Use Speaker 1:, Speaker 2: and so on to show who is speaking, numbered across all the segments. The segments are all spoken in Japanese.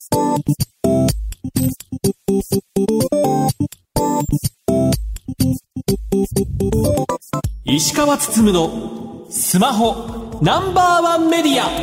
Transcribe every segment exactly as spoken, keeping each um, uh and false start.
Speaker 1: 石川つつむのスマホナンバーワンメディア。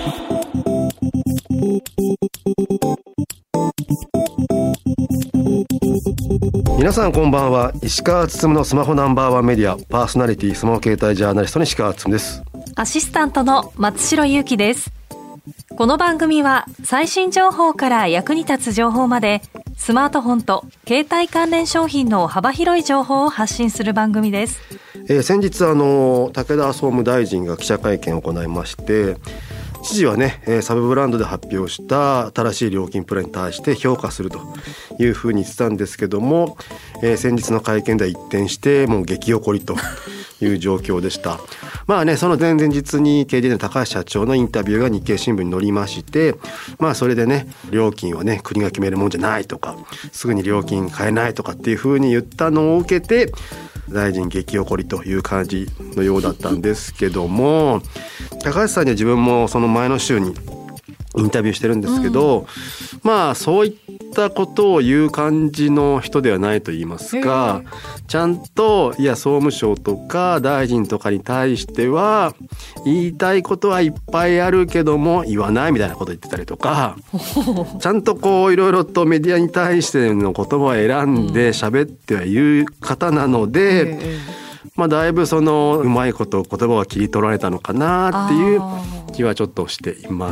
Speaker 2: 皆さんこんばんは。石川つつむのスマホナンバーワンメディアパーソナリティスマホ携帯ジャーナリストの石川つつむです。
Speaker 3: アシスタントの松代ゆうきです。この番組は最新情報から役に立つ情報までスマートフォンと携帯関連商品の幅広い情報を発信する番組です。
Speaker 2: えー、先日あの武田総務大臣が記者会見を行いまして、知事はね、サブブランドで発表した新しい料金プランに対して評価するというふうに言ってたんですけども、えー、先日の会見では一転してもう激怒りという状況でした。まあね、その前々日に ケーディーディー の高橋社長のインタビューが日経新聞に載りまして、まあそれでね、料金はね国が決めるもんじゃないとか、すぐに料金変えないとかっていうふうに言ったのを受けて大臣激怒りという感じのようだったんですけども、高橋さんには自分もその前の週にインタビューしてるんですけど、うん、まあそういったことを言う感じの人ではないと言いますか、ちゃんといや総務省とか大臣とかに対しては言いたいことはいっぱいあるけども言わないみたいなこと言ってたりとかちゃんとこういろいろとメディアに対しての言葉を選んで喋ってはいる方なので、うん、まあ、だいぶそのうまいこと言葉を切り取られたのかなっていう気はちょっとしています。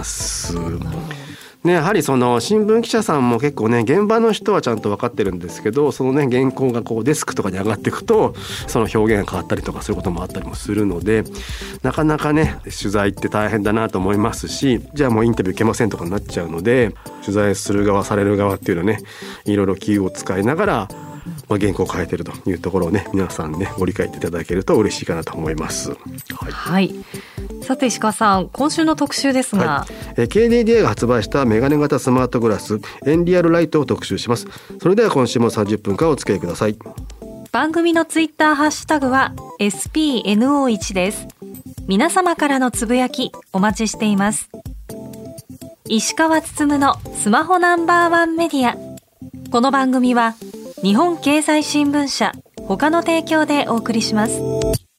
Speaker 2: ね、やはりその新聞記者さんも結構ね、現場の人はちゃんと分かってるんですけど、そのね原稿がこうデスクとかに上がっていくとその表現が変わったりとかそういうこともあったりもするので、なかなかね取材って大変だなと思いますし、じゃあもうインタビュー受けませんとかになっちゃうので、取材する側される側っていうのはね、いろいろ気を使いながらまあ、原稿を変えているというところをね、皆さんねご理解いただけると嬉しいかなと思います。はい、はい、
Speaker 3: さて石川さん、今週の特集ですが、
Speaker 2: はい、え ケーディーディーアイ が発売したメガネ型スマートグラスエンリアルライトを特集します。それでは今週もさんじゅっぷんかんお付き合いください。
Speaker 3: 番組のツイッターハッシュタグは エスピーエヌオーワン です。皆様からのつぶやきお待ちしています。石川つつむのスマホナンバーワンメディア。この番組は日本経済新聞社他の提供でお送りします。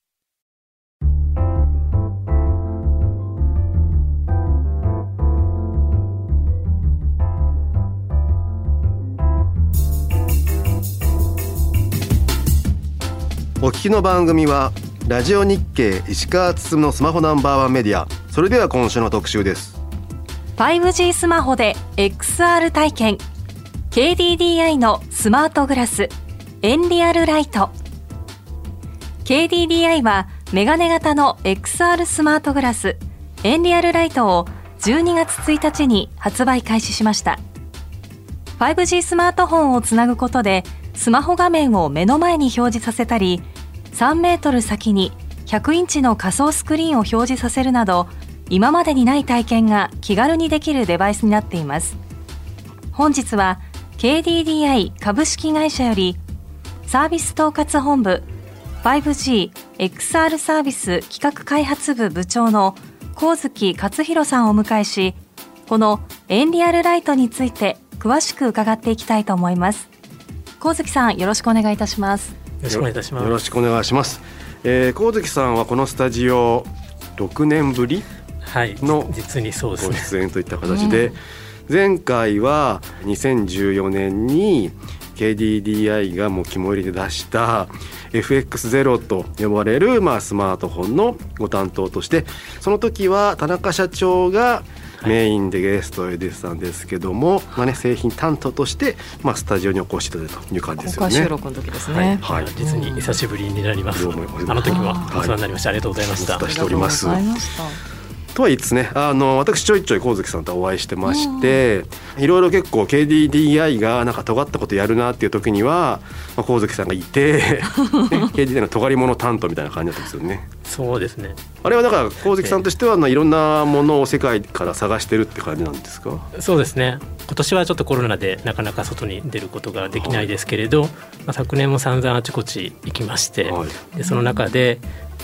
Speaker 2: お聞きの番組はラジオ日経石川つつむのスマホナンバーワンメディア。それでは今週の特集です。
Speaker 3: ファイブジー スマホで エックスアール 体験、ケーディーディーアイ のスマートグラスエンリアルライト。 ケーディーディーアイ はメガネ型の エックスアール スマートグラスエンリアルライトをじゅうにがつついたちに発売開始しました。 ファイブジー スマートフォンをつなぐことでスマホ画面を目の前に表示させたり、さんメートル先にひゃくインチの仮想スクリーンを表示させるなど、今までにない体験が気軽にできるデバイスになっています。本日はケーディーディーアイ 株式会社よりサービス統括本部 ファイブジーエックスアール サービス企画開発部部長の上月勝弘さんをお迎えし、このエンリアルライトについて詳しく伺っていきたいと思います。上月さん、よろしくお願いいたします。
Speaker 4: よろしくお願いいたします。
Speaker 2: よろしくお願いします。えー、上月さんはこのスタジオろくねんぶりのご出演といった形で、前回はにせんじゅうよねんに ケーディーディーアイ がもう肝入りで出した エフエックスゼロ と呼ばれるまあスマートフォンのご担当として、その時は田中社長がメインでゲストへ出てたんですけども、はい、まあね、製品担当として、まあ、スタジオにお越しいただいたという感じですよね。
Speaker 3: 公開収録の時ですね。
Speaker 4: はいはい、実に久しぶりになります。うん、あの時もお世話になりました。ありがとうございました。
Speaker 2: お伝えしております。とは言いつつね、あの私ちょいちょい上月さんとお会いしてまして、いろいろ結構 ケーディーディーアイ がなんか尖ったことやるなっていう時には、まあ、上月さんがいて、ね、ケーディーディーアイ の尖り物担当みたいな感じだったんですよね。
Speaker 4: そうですね。
Speaker 2: あれはだから上月さんとしては、まあ、いろんなものを世界から探してるって感じなんですか？
Speaker 4: そうですね。今年はちょっとコロナでなかなか外に出ることができないですけれど、はい、まあ、昨年も散々あちこち行きまして、はい、でその中で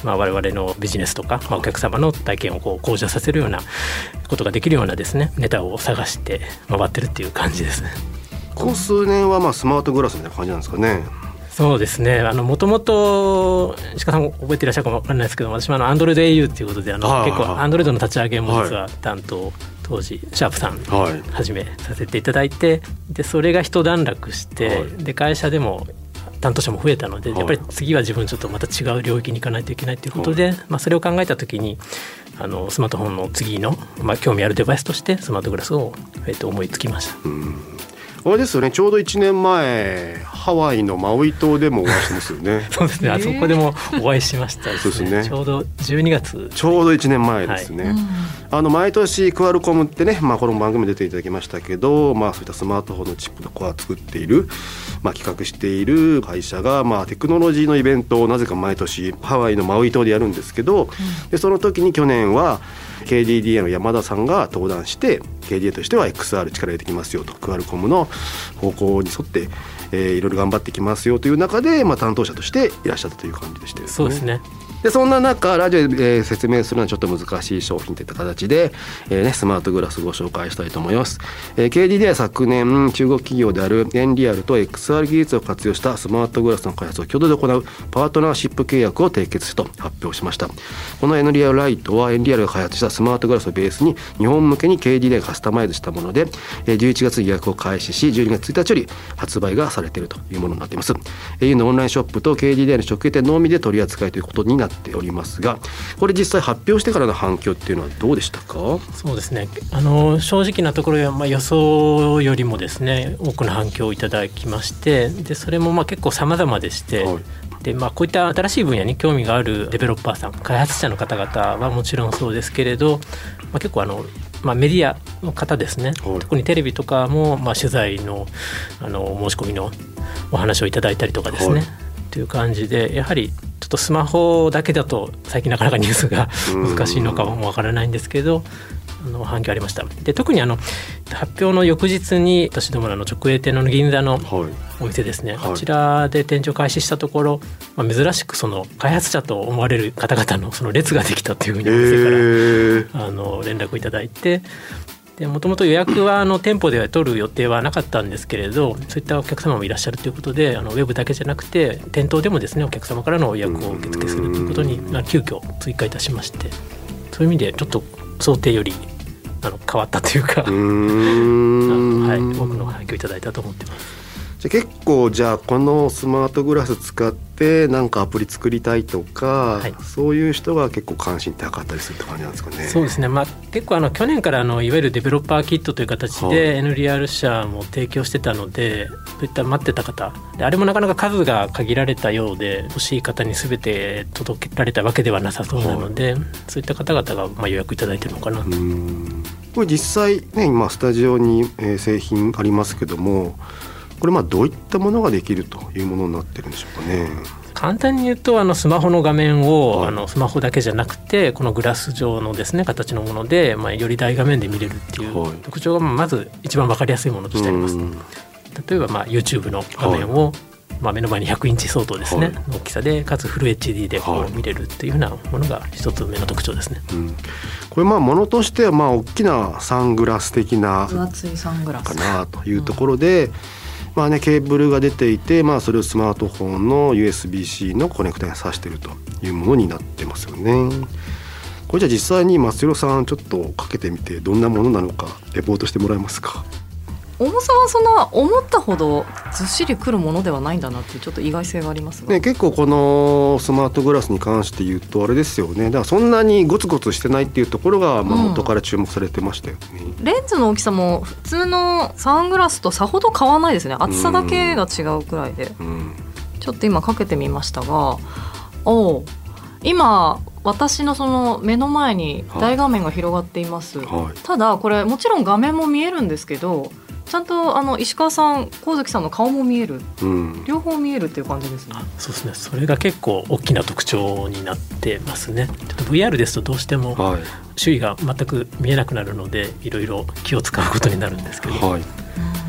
Speaker 4: まあ、我々のビジネスとか、まあ、お客様の体験をこう向上させるようなことができるようなですねネタを探して回ってるっていう感じですね。
Speaker 2: ここ数年はまあスマートグラスみたいな感じなんですかね。
Speaker 4: そうですね、もともと石川さん覚えていらっしゃるかもわからないですけど、私もあの Android エーユー ということであの、はい、結構 Android の立ち上げも実は担当、はい、当時シャープさん始めさせていただいて、でそれが一段落して、はい、で会社でも担当者も増えたので、はい、やっぱり次は自分ちょっとまた違う領域に行かないといけないということで、はい、まあ、それを考えた時にあのスマートフォンの次の、まあ、興味あるデバイスとしてスマートグラスを、えー、と思いつきました。うん、
Speaker 2: あれですよね、ちょうどいちねんまえハワイのマウイ島でもお会いしてますよね。
Speaker 4: そうですね、あそこでもお会いしましたですね。そうですね、ちょうどじゅうにがつ、
Speaker 2: ちょうどいちねんまえですね、はい、あの毎年クアルコムってね、まあ、この番組出ていただきましたけど、まあ、そういったスマートフォンのチップのコアを作っている、まあ、企画している会社が、まあ、テクノロジーのイベントをなぜか毎年ハワイのマウイ島でやるんですけど、うん、でその時に去年は ケーディーディーエー の山田さんが登壇して、 ケーディーディーエー としては エックスアール 力入れてきますよと、クアルコムの方向に沿って、えー、いろいろ頑張ってきますよという中で、まあ、担当者としていらっしゃったという感じでしたよね。
Speaker 4: そうですね。
Speaker 2: でそんな中ラジオで、えー、説明するのはちょっと難しい商品といった形で、えーね、スマートグラスをご紹介したいと思います。えー、ケーディーディーエー は昨年中国企業であるエンリアルと エックスアール 技術を活用したスマートグラスの開発を共同で行うパートナーシップ契約を締結すると発表しました。このエンリアルライトはエンリアルが開発したスマートグラスをベースに日本向けに ケーディーディーエー がカスタマイズしたもので、えー、じゅういちがつに予約を開始しじゅうにがつついたちより発売がされているというものになっています。 エーユー のオンラインショップと ケーディーディーエー の直営店のみで取り扱いということになっておりますが、これ実際発表してからの反響っていうのはどうでしたか？
Speaker 4: そうですね、あの正直なところ、まあ、予想よりもですね多くの反響をいただきまして、でそれもまあ結構様々でして、はい、でまあ、こういった新しい分野に興味があるデベロッパーさん、開発者の方々はもちろんそうですけれど、まあ、結構あのまあ、メディアの方ですね、はい、特にテレビとかも、まあ、取材 の, あの申し込みのお話をいただいたりとかですね、はい、という感じで、やはりちょっとスマホだけだと最近なかなかニュースが難しいのかもわからないんですけど、あの反響ありました。で特にあの発表の翌日に私どもの直営店の銀座のお店ですね、はい、こちらで展示を開始したところ、まあ、珍しくその開発者と思われる方々のその列ができたというふうにお店からあの連絡をいただいて、もともと予約はあの店舗では取る予定はなかったんですけれど、そういったお客様もいらっしゃるということで、あのウェブだけじゃなくて店頭でもですねお客様からの予約を受付するということに急遽追加いたしまして、そういう意味でちょっと想定よりあの変わったというかうーん、はい、多くの反響いただいたと思っています。
Speaker 2: じゃ結構じゃあこのスマートグラス使ってなんかアプリ作りたいとか、はい、そういう人が結構関心高かったりするって感じなんですかね。
Speaker 4: そうですね、まあ、結構あの去年からあのいわゆるデベロッパーキットという形で エヌリアール 社も提供してたので、そういった待ってた方で、あれもなかなか数が限られたようで欲しい方に全て届けられたわけではなさそうなので、はい、そういった方々がまあ予約いただいているのかなと。うー
Speaker 2: ん、これ実際ね今スタジオに製品ありますけども、これまあどういったものができるというものになってるんでしょうかね。
Speaker 4: 簡単に言うとあのスマホの画面を、はい、あのスマホだけじゃなくてこのグラス状のですね形のもので、まあ、より大画面で見れるっていう特徴がまず一番分かりやすいものとしてあります。例えばまあ YouTube の画面を、はい、まあ、目の前にひゃくインチ相当ですね、はい、大きさでかつフル エイチディー でこう見れるっていうようなものが一つ目の特徴ですね。
Speaker 2: うん、これまあものとしてはまあ大きなサングラス的な
Speaker 3: 分厚いサングラス
Speaker 2: かなというところで、うん、まあね、ケーブルが出ていて、まあ、それをスマートフォンの ユーエスビー-C のコネクタに挿しているというものになってますよね。これじゃあ実際に松代さんちょっとかけてみてどんなものなのかレポートしてもらえますか。
Speaker 3: 重さはそんな思ったほどずっしりくるものではないんだなっていうちょっと意外性がありますが、
Speaker 2: ね、結構このスマートグラスに関して言うとあれですよね、だからそんなにゴツゴツしてないっていうところがまあ元から注目されてましたよね。
Speaker 3: うん、レンズの大きさも普通のサングラスとさほど変わらないですね。厚さだけが違うくらいで、うん、ちょっと今かけてみましたが、お今私のその目の前に大画面が広がっています。はいはい、ただこれもちろん画面も見えるんですけど、ちゃんとあの石川さん、神月さんの顔も見える、うん、両方見えるっていう感じですね。
Speaker 4: そうですね、それが結構大きな特徴になってますね。ちょっと ブイアール ですとどうしても周囲が全く見えなくなるのでいろいろ気を使うことになるんですけど、はい、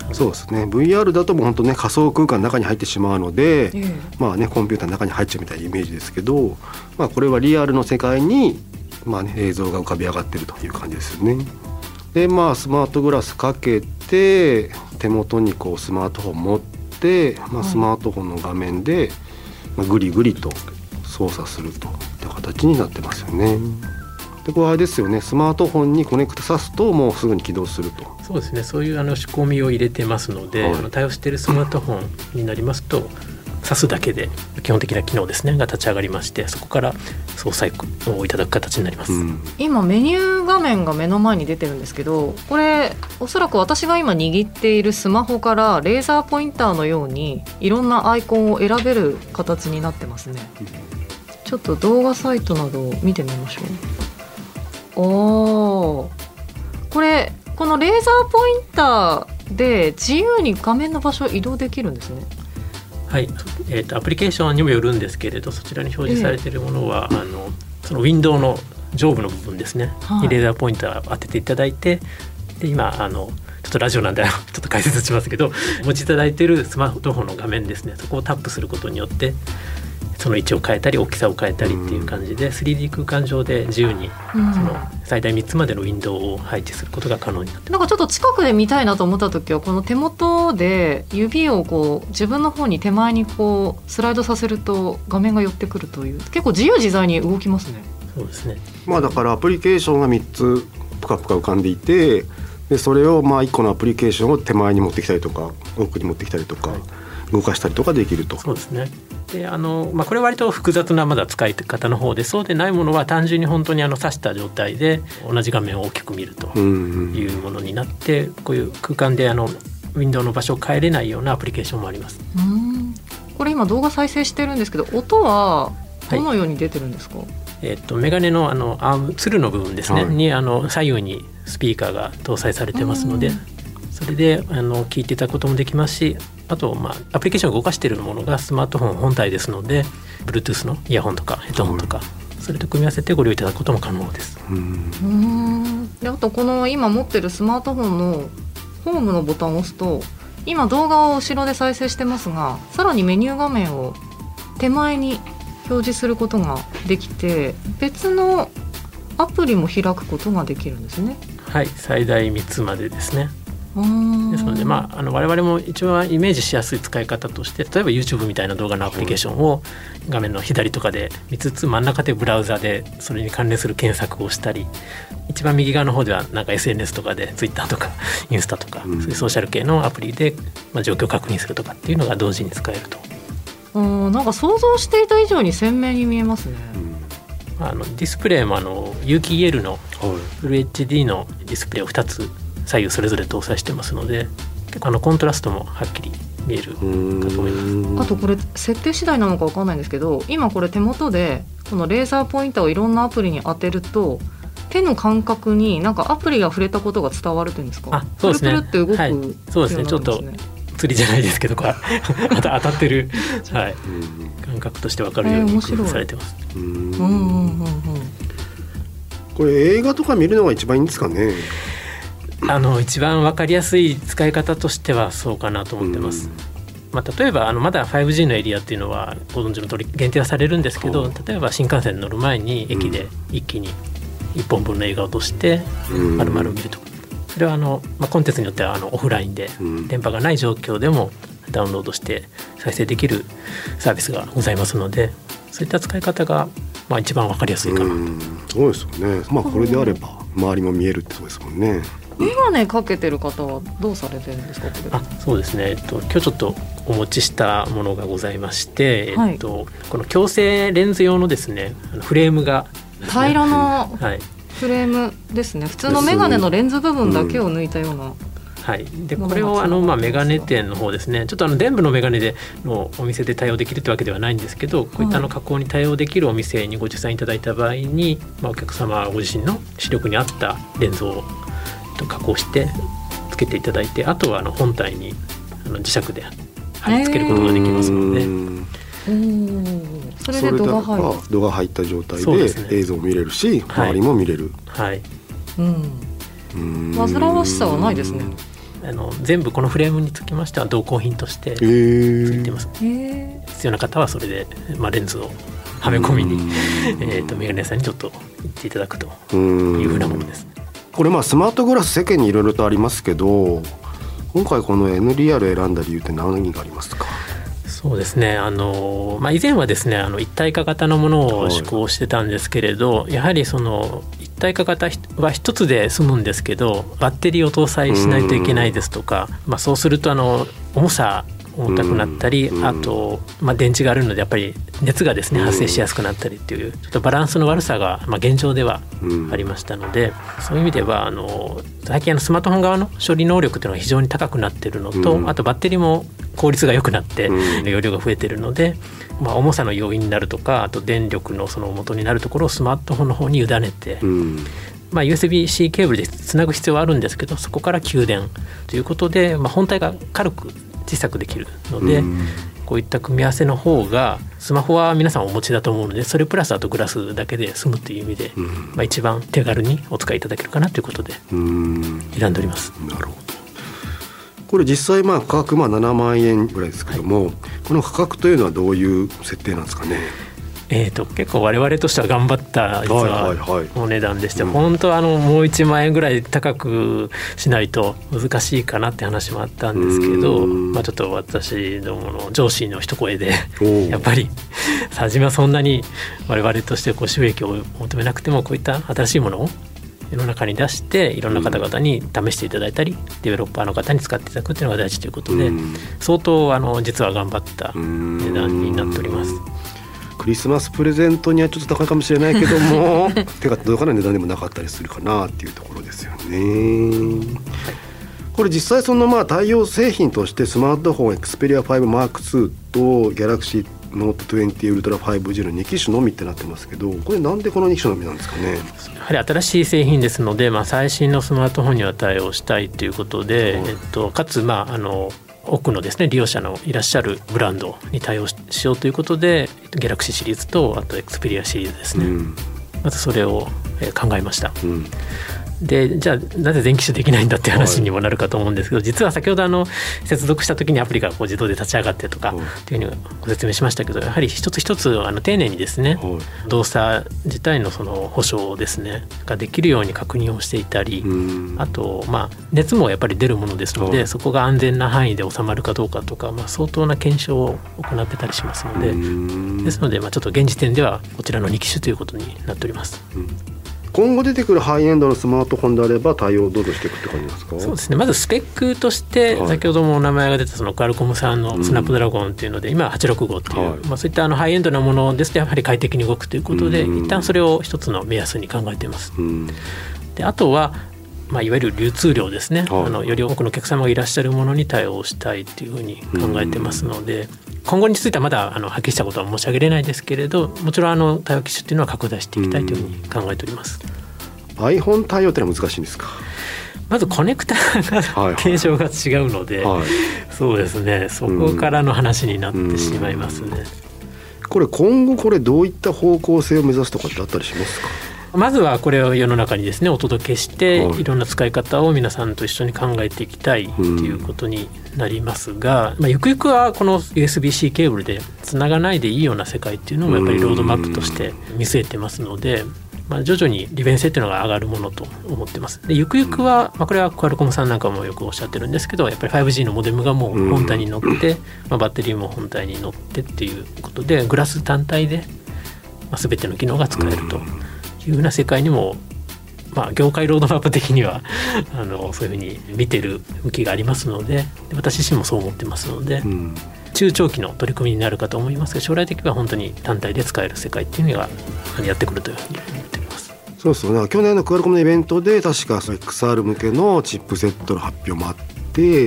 Speaker 2: そうですね。 ブイアール だともう本当ね仮想空間の中に入ってしまうので、えー、まあねコンピューターの中に入っちゃうみたいなイメージですけど、まあ、これはリアルの世界に、まあね、映像が浮かび上がっているという感じですよね。でまあスマートグラスかけて手元にこうスマートフォン持って、まあ、スマートフォンの画面で、まあ、グリグリと操作するといった形になってますよね。でこれあれですよね、スマートフォンにコネクトさすともうすぐに起動すると。
Speaker 4: そうですね、そういうあの仕込みを入れてますので、はい、あの対応しているスマートフォンになりますと挿すだけで基本的な機能ですねが立ち上がりまして、そこから操作をいただく形になります、うん、
Speaker 5: 今メニュー画面が目の前に出てるんですけど、これおそらく私が今握っているスマホからレーザーポインターのようにいろんなアイコンを選べる形になってますね。ちょっと動画サイトなどを見てみましょう。おー、これこのレーザーポインターで自由に画面の場所を移動できるんですね。
Speaker 4: はい、えーと、アプリケーションにもよるんですけれど、そちらに表示されているものは、えー、あのそのウィンドウの上部の部分ですね、はい、にレーザーポインターを当てていただいて、で今あのちょっとラジオなんでちょっと解説しますけど、お持ちいただいているスマートフォンの画面ですね、そこをタップすることによってその位置を変えたり大きさを変えたりっていう感じで スリーディー 空間上で自由にその最大みっつまでのウィンドウを配置することが可能になっています。
Speaker 5: なんかちょっと近くで見たいなと思った時はこの手元で指をこう自分の方に手前にこうスライドさせると画面が寄ってくるという、結構自由自在に動きますね。
Speaker 4: そうですね、
Speaker 2: まあ、だからアプリケーションがみっつぷかぷか浮かんでいて、でそれをまあいっこのアプリケーションを手前に持ってきたりとか奥に持ってきたりとか、はい、動かしたりとかできると。
Speaker 4: そうですね。であのまあ、これは割と複雑なまだ使い方の方で、そうでないものは単純に本当にあの挿した状態で同じ画面を大きく見るというものになって、うんうん、こういう空間であのウィンドウの場所を変えれないようなアプリケーションもあります。
Speaker 5: うん、これ今動画再生してるんですけど、音はどのように出てるんですか？はい、
Speaker 4: えー、とメガネのあのアームツルの部分ですね、はい、にあの左右にスピーカーが搭載されてますので、それであの聞いていただくこともできますし、あと、まあ、アプリケーションを動かしているものがスマートフォン本体ですので Bluetooth のイヤホンとかヘッドホンとか、それと組み合わせてご利用いただくことも可能です。
Speaker 5: うーん、であとこの今持ってるスマートフォンのホームのボタンを押すと、今動画を後ろで再生してますが、さらにメニュー画面を手前に表示することができて、別のアプリも開くことができるんですね。
Speaker 4: はい、最大みっつまでですね。ですので、まあ、あの我々も一応イメージしやすい使い方として、例えば YouTube みたいな動画のアプリケーションを画面の左とかで見つつ、真ん中でブラウザでそれに関連する検索をしたり、一番右側の方ではなんか エスエヌエス とかで Twitter とかインスタとか、そういうソーシャル系のアプリで、まあ、状況を確認するとかっていうのが同時に使えると。
Speaker 5: うん、なんか想像していた以上に鮮明に見えますね。
Speaker 4: うん、あのディスプレイもあの有機 イーエル のフル エイチディー のディスプレイをふたつ左右それぞれ搭載してますので、結構あのコントラストもはっきり見えるかと思います。
Speaker 5: あとこれ設定次第なのか分かんないんですけど、今これ手元でこのレーザーポインターをいろんなアプリに当てると、手の感覚になんかアプリが触れたことが伝わるというんですか？
Speaker 4: あ、そうですね、
Speaker 5: プルプルって動く、
Speaker 4: はい、そうですね、ちょっと釣りじゃないですけどまた当たってる、はい、感覚として分かるように工夫されてます。
Speaker 2: うーん、うんうんうんうん、これ映画とか見るのが一番いいんですかね？
Speaker 4: あの一番分かりやすい使い方としてはそうかなと思ってます。まあ、例えばあのまだ ファイブジー のエリアっていうのはご存知の通り限定はされるんですけど、例えば新幹線に乗る前に駅で一気にいっぽんぶんの映画を落として丸々見るとか、それはあの、まあ、コンテンツによってはあのオフラインで電波がない状況でもダウンロードして再生できるサービスがございますので、そういった使い方がまあ一番分かりやすいかなと。うん、
Speaker 2: そうですよね。まあ、これであれば周りも見えるってことですもんね。
Speaker 5: メガネかけてる方はどうされてるんですか？これ
Speaker 4: あそうですね、えっと、今日ちょっとお持ちしたものがございまして、はい、えっと、この矯正レンズ用のですねフレームが、ね、
Speaker 5: 平らなフレームですね、はい、普通のメガネのレンズ部分だけを抜いたような、うん、
Speaker 4: はい、でこれをあの、まあ、メガネ店の方ですね、ちょっとあの電部のメガネでのお店で対応できるってわけではないんですけど、こういったあの加工に対応できるお店にご持参いただいた場合に、まあ、お客様ご自身の視力に合ったレンズを加工してつけていただいて、あとはあの本体にあの磁石で貼り付けることができますので、え
Speaker 5: ー、それで度が入る
Speaker 2: 度が入った状態で映像も見れるし、周りも見れる、
Speaker 4: はい、
Speaker 5: うん、煩わしさはないですね。
Speaker 4: あの全部このフレームにつきましては同梱品としてついてます。必要な方はそれで、まあ、レンズをはめ込みに、えー、とメガネ屋さんにちょっと行っていただくというふうなものです。
Speaker 2: これまあスマートグラス世間にいろいろとありますけど、今回この エヌディーアール 選んだ理由って何がありますか？
Speaker 4: そうですね、あの、まあ、以前はですねあの一体化型のものを施行してたんですけれど、はい、やはりその一体化型は一つで済むんですけどバッテリーを搭載しないといけないですとか、まあ、そうするとあの重さ重たくなったり、あと、まあ、電池があるのでやっぱり熱がですね発生しやすくなったりっていうちょっとバランスの悪さが、まあ、現状ではありましたので、そういう意味ではあの最近あのスマートフォン側の処理能力というのが非常に高くなっているのと、あとバッテリーも効率が良くなって容量が増えているので、まあ、重さの要因になるとかあと電力のその元になるところをスマートフォンの方に委ねて、まあ、ユーエスビー-C ケーブルでつなぐ必要はあるんですけど、そこから給電ということで、まあ、本体が軽く小さくできるので、こういった組み合わせの方がスマホは皆さんお持ちだと思うので、それプラスあとグラスだけで済むという意味で、まあ、一番手軽にお使いいただけるかなということで選んでおります。
Speaker 2: なるほど。これ実際まあ価格まあななまんえんぐらいですけども、はい、この価格というのはどういう設定なんですかね？
Speaker 4: えー、と結構我々としては頑張った実はお値段でして、はいはいはい、本当はあのもういちまんえんぐらい高くしないと難しいかなって話もあったんですけど、まあ、ちょっと私どもの上司の一声でやっぱり初めはそんなに我々としてこう収益を求めなくてもこういった新しいものを世の中に出していろんな方々に試していただいたりデベロッパーの方に使っていただくというのが大事ということで、相当あの実は頑張った値段になっております。
Speaker 2: クリスマスプレゼントにはちょっと高いかもしれないけども手が届かない値段でもなかったりするかなっていうところですよね。これ実際そのまあ対応製品としてスマートフォン Xperia ファイブマークツー と Galaxy Note にじゅう Ultra ファイブジー のに機種のみってなってますけど、これなんでこのに機種のみなんですかね？
Speaker 4: やはり新しい製品ですので、まあ、最新のスマートフォンには対応したいということで、はい、えっと、かつまああの多くのですね利用者のいらっしゃるブランドに対応しようということで Galaxy シリーズとあと Xperia シリーズですね、うん、まずそれを考えました、うん、でじゃあなぜ全機種できないんだって話にもなるかと思うんですけど、はい、実は先ほどあの接続した時にアプリがこう自動で立ち上がってとかっていうふうにご説明しましたけど、やはり一つ一つあの丁寧にですね、はい、動作自体のその保証ですねができるように確認をしていたり、あとまあ熱もやっぱり出るものですので、はい、そこが安全な範囲で収まるかどうかとか、まあ、相当な検証を行ってたりしますので、ですのでまあちょっと現時点ではこちらのに機種ということになっております。うん、
Speaker 2: 今後出てくるハイエンドのスマートフォンであれば対応をどうぞしていくって感じですか？
Speaker 4: そうですね、まずスペックとして先ほどもお名前が出たそのクアルコムさんのスナップドラゴンっていうので、うん、今ははちろくごっていう、はい、まあ、そういったあのハイエンドなものですとやはり快適に動くということで、うん、一旦それを一つの目安に考えています、うん、であとはまあ、いわゆる流通量ですね、はい、あのより多くのお客様がいらっしゃるものに対応したいというふうに考えてますので、うん、今後についてはまだあのはっきりしたことは申し上げれないですけれど、もちろんあの対応機種っていうのは拡大していきたいというふうに考えております、
Speaker 2: うん、iPhone 対応ってのは難しいんですか？
Speaker 4: まずコネクタが形状が違うので、はいはい、そうですね、そこからの話になってしまいますね、うんうん、
Speaker 2: これ今後これどういった方向性を目指すとかってあったりしますか？
Speaker 4: まずはこれを世の中にですねお届けして、はい、いろんな使い方を皆さんと一緒に考えていきたいということになりますが、うん、まあ、ゆくゆくはこの ユーエスビー-C ケーブルでつながないでいいような世界っていうのもやっぱりロードマップとして見据えてますので、まあ、徐々に利便性っていうのが上がるものと思ってます。でゆくゆくは、まあ、これはクアルコムさんなんかもよくおっしゃってるんですけど、やっぱり ファイブジー のモデムがもう本体に乗って、まあ、バッテリーも本体に乗ってっていうことでグラス単体で、まあ、全ての機能が使えるというような世界にも、まあ、業界ロードマップ的にはあのそういうふうに見てる向きがありますので、私自身もそう思ってますので、うん、中長期の取り組みになるかと思いますが、将来的には本当に単体で使える世界っていうのがやってくるというふうに思っています。
Speaker 2: そうですよね、去年のクアルコムのイベントで確か エックスアール 向けのチップセットの発表もあって、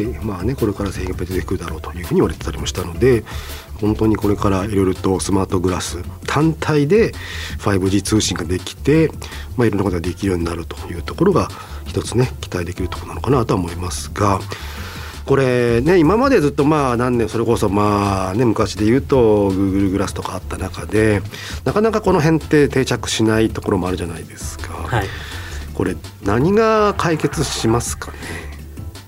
Speaker 2: まあね、これから製品が出てくるだろうというふうに言われてたりもしたので、本当にこれからいろいろとスマートグラス単体で ファイブジー 通信ができて、まあ、いろんなことができるようになるというところが一つね期待できるところなのかなとは思いますが、これね今までずっとまあ何年それこそまあね昔で言うと Google グラスとかあった中でなかなかこの辺って定着しないところもあるじゃないですか、はい、これ何が解決しますかね？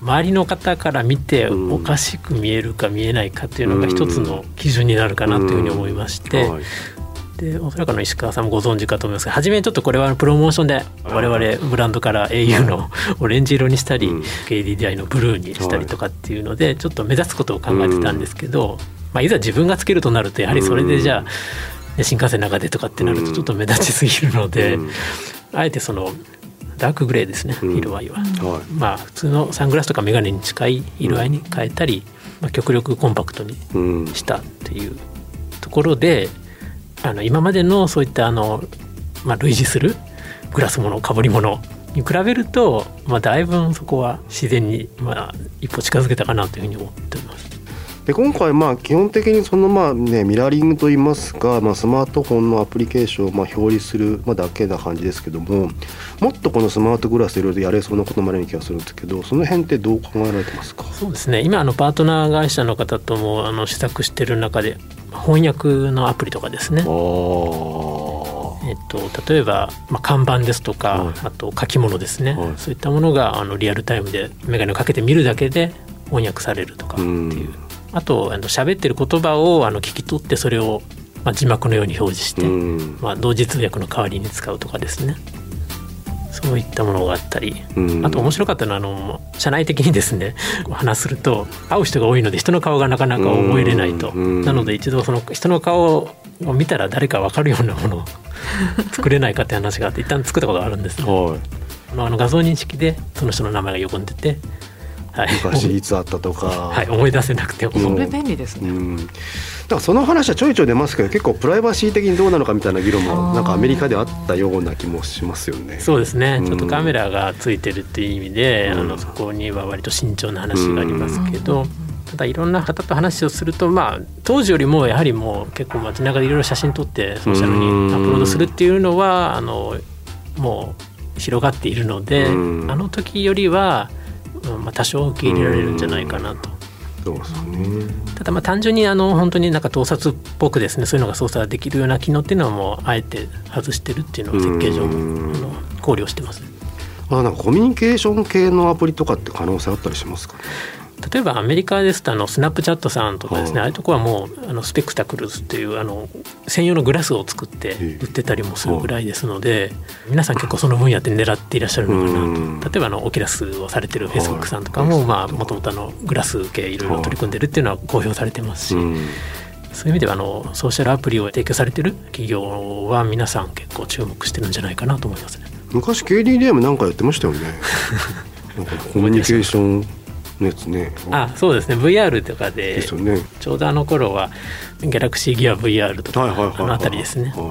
Speaker 4: 周りの方から見ておかしく見えるか見えないかっていうのが一つの基準になるかなというふうに思いまして、はい、でおそらくの石川さんもご存知かと思いますが、初めちょっとこれはプロモーションで我々ブランドから エーユー のオレンジ色にしたり、うん、ケーディーディーアイ のブルーにしたりとかっていうのでちょっと目立つことを考えてたんですけど、まあ、いざ自分がつけるとなるとやはりそれでじゃあ新幹線の中でとかってなるとちょっと目立ちすぎるので、あえてそのダークグレーですね、色合いは、うん、まあ普通のサングラスとかメガネに近い色合いに変えたり、まあ、極力コンパクトにしたっていうところで、あの今までのそういったあの、まあ、類似するグラスものかぶり物に比べると、まあ、だいぶそこは自然に、まあ、一歩近づけたかなというふうに思っております。
Speaker 2: で今回まあ基本的にそのまあねミラーリングといいますか、まあ、スマートフォンのアプリケーションをまあ表示するまあだけな感じですけども、もっとこのスマートグラスでいろいろやれそうなこともあるような気がするんですけど、その辺ってどう考えられてますか？
Speaker 4: そうですね、今あのパートナー会社の方ともあの試作している中で翻訳のアプリとかですね、あ、えっと、例えば、まあ、看板ですとか、はい、あと書き物ですね、はい、そういったものがあのリアルタイムでメガネをかけて見るだけで翻訳されるとかっていう、あとあの喋ってる言葉をあの聞き取ってそれをまあ字幕のように表示して、まあ、同時通訳の代わりに使うとかですね、そういったものがあったり、あと面白かったのはあの社内的にですね話すると会う人が多いので人の顔がなかなか覚えれないと、なので一度その人の顔を見たら誰か分かるようなものを作れないかって話があって一旦作ったことがあるんですね、はい、あの画像認識でその人の名前が横に出て、はい、
Speaker 2: 昔いつあったとか、
Speaker 4: はい、思い出せなくても、
Speaker 5: それ便利ですね、うん、
Speaker 2: だからその話はちょいちょい出ますけど、結構プライバシー的にどうなのかみたいな議論もなんかアメリカであったような気もしますよね。
Speaker 4: そうですね、うん、ちょっとカメラがついてるっていう意味で、うん、あのそこには割と慎重な話がありますけど、うん、ただいろんな方と話をすると、まあ、当時よりもやはりもう結構街中でいろいろ写真撮ってソーシャルにアップロードするっていうのはあのもう広がっているので、うん、あの時よりはまあ、多少受け入れられるんじゃないかなと。
Speaker 2: そうですね、
Speaker 4: ただまあ単純にあの本当になんか盗撮っぽくですね、そういうのが操作できるような機能っていうのはもうあえて外してるっていうのを設計上もあの考慮してます。
Speaker 2: あ、なんかコミュニケーション系のアプリとかって可能性あったりしますかね？
Speaker 4: 例えばアメリカですとあのスナップチャットさんとかですね、はい、ああいうところはもうあのスペクタクルズっていうあの専用のグラスを作って売ってたりもするぐらいですので、皆さん結構その分野で狙っていらっしゃるのかなと。例えばあのオキュラスをされてるフェイスブックさんとかももともとグラス系いろいろ取り組んでるっていうのは公表されてますし、そういう意味ではあのソーシャルアプリを提供されてる企業は皆さん結構注目してるんじゃないかなと思いますね。
Speaker 2: 昔 ケーディーディーアイ もなんかやってましたよねなんかコミュニケーションですね、
Speaker 4: あ、そうですね、 ブイアール とか で, ですよ、ね、ちょうどあの頃はギャラクシーギア ブイアール とか、はいはいはいはい、あのあたりですね、はい、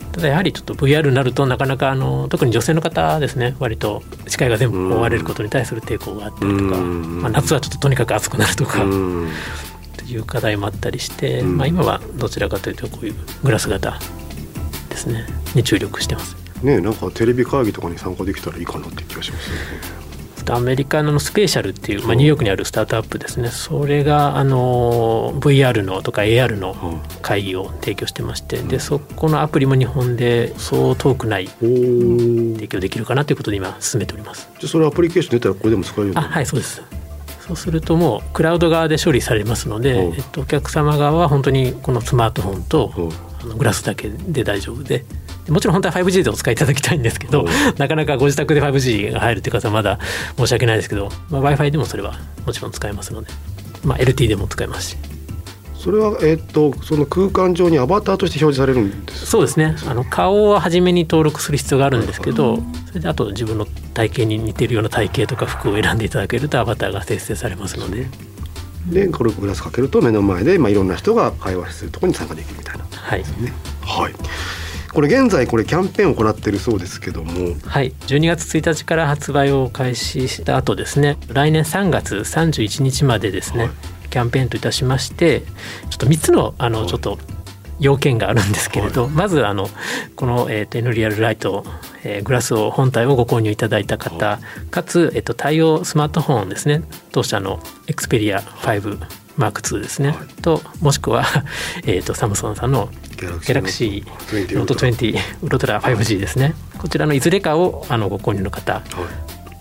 Speaker 4: ただやはりちょっと ブイアール になるとなかなかあの特に女性の方ですね、割と視界が全部覆われることに対する抵抗があったりとか、まあ、夏はちょっととにかく暑くなるとかという課題もあったりして、まあ、今はどちらかというとこういうグラス型ですねに注力してます
Speaker 2: ね。なんかテレビ会議とかに参加できたらいいかなって気がしますよね。
Speaker 4: アメリカのスペーシャルっていう、まあ、ニューヨークにあるスタートアップですね、それがあの ブイアール のとか エーアール の会議を提供してまして、でそこのアプリも日本でそう遠くない提供できるかなということで今進めております。
Speaker 2: じゃあそれアプリケーション出たらこれでも使えるようになる？
Speaker 4: あ、はい、そうです。そうするともうクラウド側で処理されますので、えっと、お客様側は本当にこのスマートフォンとあのグラスだけで大丈夫で、もちろん本当は ファイブジー でお使いいただきたいんですけど、なかなかご自宅で ファイブジー が入るという方はまだ申し訳ないですけど、まあ、Wi-Fi でもそれはもちろん使えますので、まあ、エルティー でも使えますし。
Speaker 2: それは、えー、とその空間上にアバターとして表示されるんですか？
Speaker 4: そうですね、あの顔を初めに登録する必要があるんですけど、それであと自分の体型に似ているような体型とか服を選んでいただけるとアバターが生成されますので、
Speaker 2: でこれグラスかけると目の前で、まあ、いろんな人が会話するところに参加できるみたいな、
Speaker 4: はい、
Speaker 2: ね、はい、これ現在これキャンペーンを行っているそうですけども、
Speaker 4: はい、じゅうにがつついたちから発売を開始した後ですね、来年さんがつさんじゅういちにちまでですね、はい、キャンペーンといたしまして、ちょっとみっつのあの、はい、ちょっと要件があるんですけれど、はい、まずあのこの、えー、とエヌリアルライト、えー、グラスを本体をご購入いただいた方、はい、かつ、えー、と対応スマートフォンですね、当社のエクスペリアファイブマークツーですね、はい、ともしくは、えー、とサムソンさんのギャラクシーノートにじゅうウルトラ ファイブジー ですね、こちらのいずれかをあのご購入の方、はい、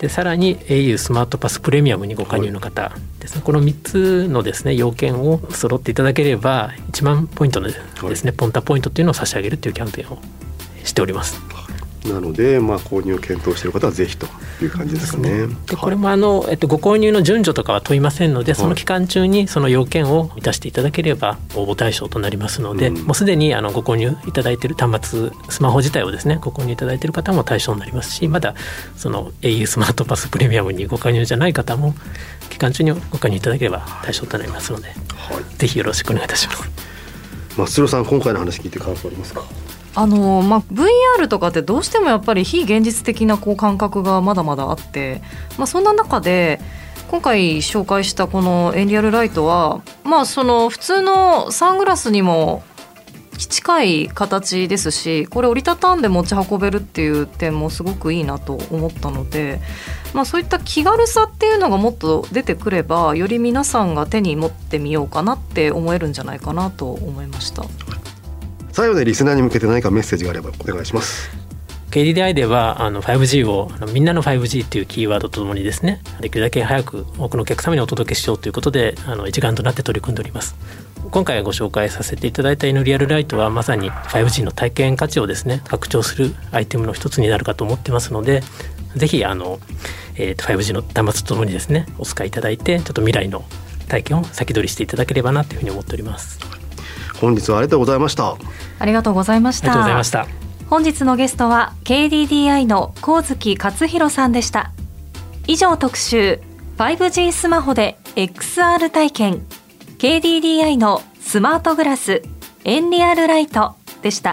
Speaker 4: でさらに エーユー スマートパスプレミアムにご加入の方ですね、はい、このみっつのですね要件を揃っていただければいちまんポイントのですね、はい、ポンタポイントというのを差し上げるというキャンペーンをしております。
Speaker 2: なので、まあ、購入を検討している方はぜひという感じですかね。
Speaker 4: でこれもあの、えっと、ご購入の順序とかは問いませんので、その期間中にその要件を満たしていただければ応募対象となりますので、うん、もうすでにあのご購入いただいている端末スマホ自体をですねご購入いただいている方も対象になりますし、まだその エーユー スマートパスプレミアムにご加入じゃない方も期間中にご加入いただければ対象となりますので、はい、ぜひよろしくお願いいたします。
Speaker 2: 松代さん、今回の話聞いて感想ありますか？
Speaker 5: あのまあ、ブイアール とかってどうしてもやっぱり非現実的なこう感覚がまだまだあって、まあ、そんな中で今回紹介したこのエンリアルライトは、まあ、その普通のサングラスにも近い形ですし、これ折りたたんで持ち運べるっていう点もすごくいいなと思ったので、まあ、そういった気軽さっていうのがもっと出てくれば、より皆さんが手に持ってみようかなって思えるんじゃないかなと思いました。
Speaker 2: 最後でリスナーに向けて何かメッセージがあればお願いします。
Speaker 4: ケーディーディーアイ ではあの ファイブジー をあのみんなの ファイブジー というキーワードとともにですね、できるだけ早く多くのお客様にお届けしようということであの一丸となって取り組んでおります。今回ご紹介させていただいた エヌリアルライトはまさに ファイブジー の体験価値をですね拡張するアイテムの一つになるかと思ってますので、ぜひあの、えー、ファイブジー の端末とともにですねお使いいただいて、ちょっと未来の体験を先取りしていただければなというふうに思っております。
Speaker 2: 本日はありがとうございました。
Speaker 3: ありがとうございました。
Speaker 4: ありがとうございました。
Speaker 3: 本日のゲストは ケーディーディーアイ の上月勝弘さんでした。以上特集 ファイブジー スマホで エックスアール 体験 ケーディーディーアイ のスマートグラスエンリアルライトでした。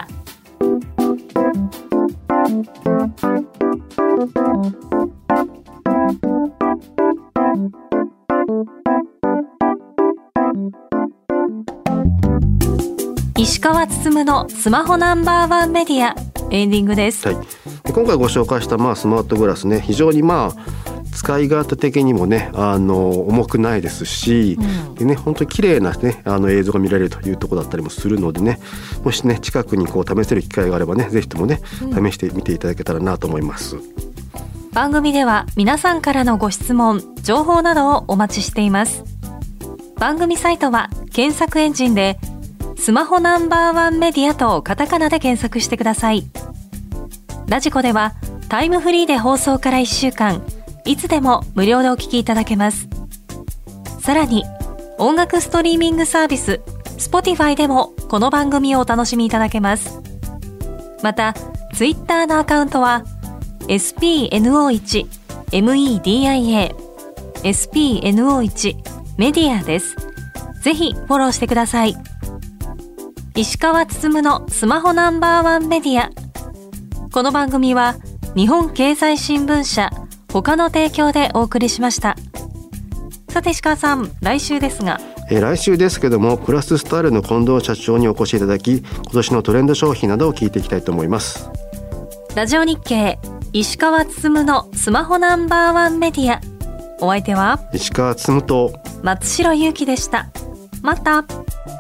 Speaker 3: 石川つつむのスマホナンバーワンメディアエンディングです。
Speaker 2: はい、で今回ご紹介したまあスマートグラスね、非常にまあ使い勝手的にもねあの重くないですし、うん、でね本当に綺麗なねあの映像が見られるというところだったりもするのでね、もしね近くにこう試せる機会があればねぜひともね、うん、試してみていただけたらなと思います。
Speaker 3: 番組では皆さんからのご質問情報などをお待ちしています。番組サイトは検索エンジンでスマホナンバーワンメディアとカタカナで検索してください。ラジコではタイムフリーで放送からいっしゅうかんいつでも無料でお聞きいただけます。さらに音楽ストリーミングサービス Spotify でもこの番組をお楽しみいただけます。またツイッターのアカウントは エスピーエヌオーワン メディア エスピーエヌオーワン メディアです。ぜひフォローしてください。石川つつむのスマホナンバーワンメディア。この番組は日本経済新聞社他の提供でお送りしました。さて石川さん、来週ですが
Speaker 2: えー、来週ですけどもプラススタイルの近藤社長にお越しいただき、今年のトレンド商品などを聞いていきたいと思います。
Speaker 3: ラジオ日経石川つつむのスマホナンバーワンメディア。お相手は
Speaker 2: 石川つつむと
Speaker 3: 松代ゆうきでした。また。